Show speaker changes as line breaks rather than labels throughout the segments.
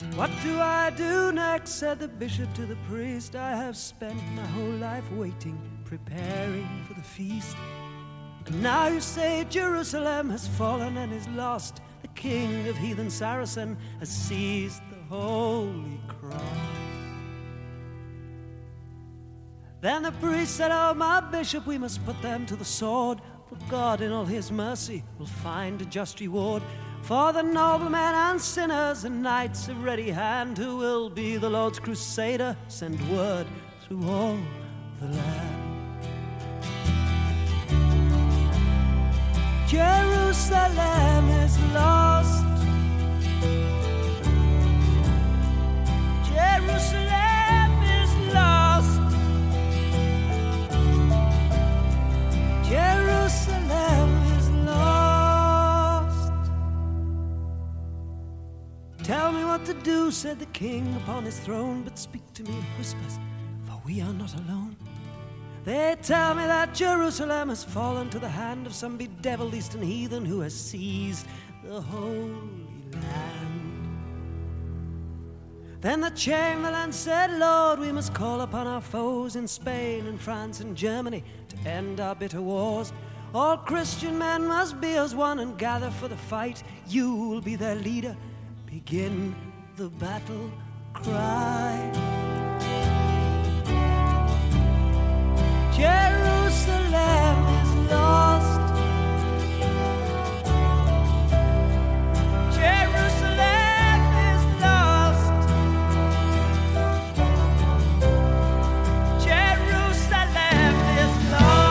What do I do next, said the bishop to the priest. I have spent my whole life waiting, preparing for the feast. And now you say Jerusalem has fallen and is lost. The king of heathen Saracen has seized the holy cross. Then the priest said, oh, my bishop, we must put them to the sword. For God in all his mercy will find a just reward for the noblemen and sinners and knights of ready hand, who will be the Lord's crusader, send word through all the land. Jerusalem is lost. Jerusalem is lost. Jerusalem is lost. Tell me what to do, said the king upon his throne, but speak to me in whispers, for we are not alone. They tell me that Jerusalem has fallen to the hand of some bedeviled eastern heathen who has seized the Holy Land. Then the chamberlain said, Lord, we must call upon our foes in Spain and France and Germany to end our bitter wars. All Christian men must be as one and gather for the fight. You will be their leader. Begin the battle cry. Jerusalem is lost. Jerusalem is lost. Jerusalem is lost.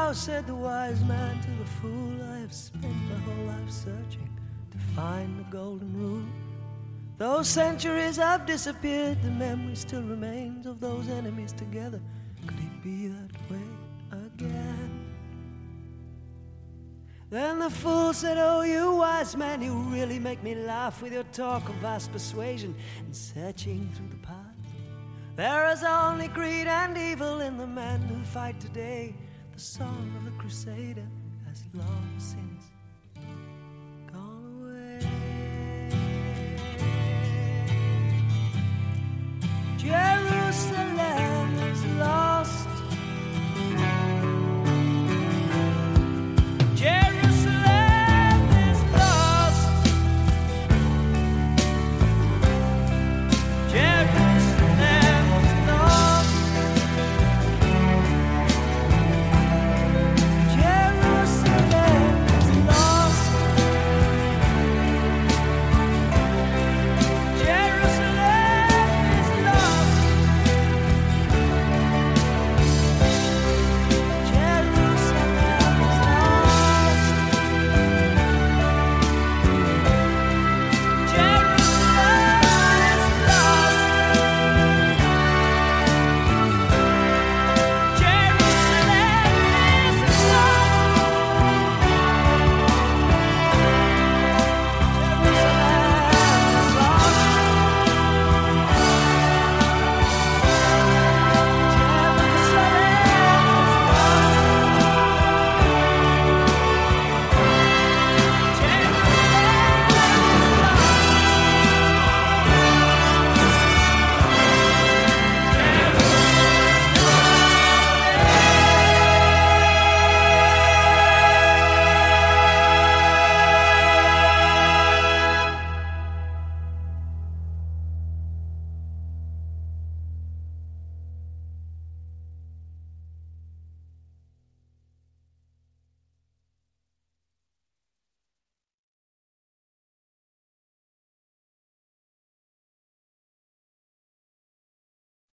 now, said the wise man to the fool, I have spent my whole life searching to find the golden rule. Those centuries have disappeared, the memory still remains of those enemies together. Could it be that way again? Then the fool said, oh, you wise man, you really make me laugh with your talk of vast persuasion and searching through the past. There is only greed and evil in the men who fight today. The song of the crusader has long since